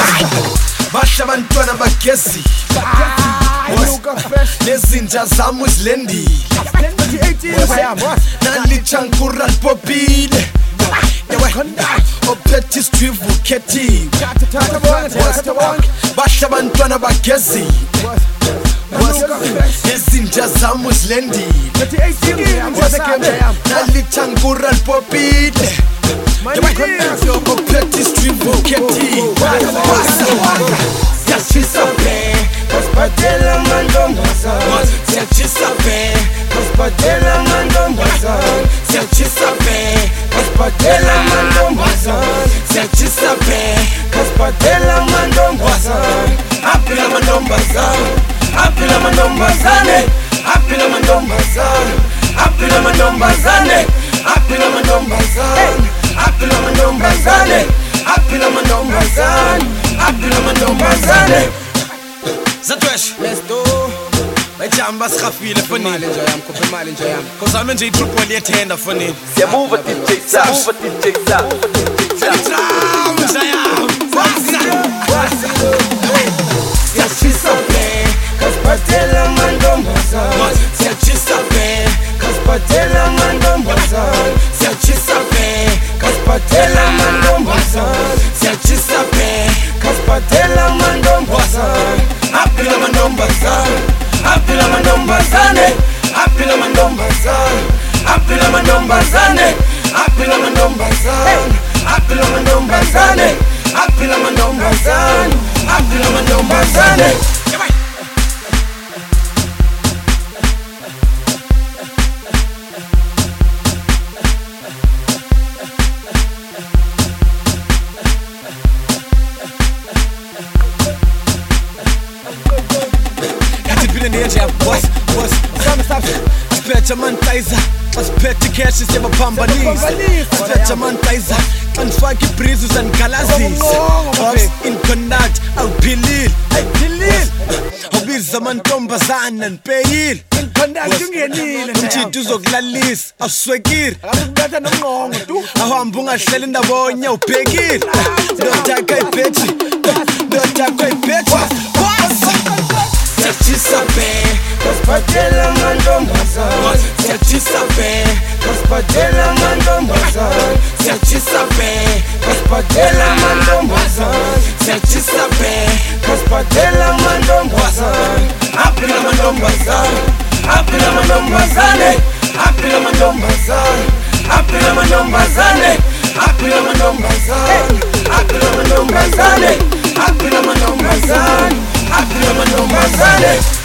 Basha bantwana bagezi nezinja zami uzilendile nalichankura lipopile ophethe isitrivu ukhethiwe Basha bantwana bagezi nezinja zami uzilendile nalichankura lipopile ophethe isitrivu ukhethiwe Siyachisa be, kasiphathela amantombazane. Siyachisa be, kasiphathela amantombazane. Siyachisa be, kasiphathela amantombazane. Siyachisa be, kasiphathela amantombazane. Aphila amantombazane, aphila amantombazane, aphila amantombazane, aphila amantombazane, aphila amantombazane, aphila amantombazane, aphila amantombazane. Apila mantombazane Zatwesh Let's do Bajamba sikhafile fonini Imali nje yami khupha imali nje yami Kozame nje igroup waliyethenda fonini Siyamuva DJ Sa Muva DJ Sa Siyachisa be kasiphathela amantombazane Siyachisa be kasiphathela amantombazane Siyachisa be kasiphathela amantombazane Siyachisa be kasiphathela amantombazane Aphila amantombazane Aphila amantombazane Aphila amantombazane Aphila amantombazane Aphila amantombazane Aphila amantombazane Aphila amantombazane Aphila amantombazane Asiphethe amantayza asiphethe cash siyabaphambanisa asiphethe amantayza xa ndifaka ibreeze uzandigalazisa in conduct awuphilile awubiza amantombazana ndipeyile umtshito uzokulalisa awuswekile awuhambe ungahleli ndabonye awubhekile ndodakho ayibhethi ndodakho ayibhethi Siyachisa be kasiphathela amantombazane Siyachisa be kasiphathela amantombazane Siyachisa be kasiphathela amantombazane Siyachisa be kasiphathela amantombazane Aphila amantombazane Aphila amantombazane Aphila amantombazane Aphila amantombazane Aphila amantombazane Aphila amantombazane Aphila amantombazane Aphila amantombazane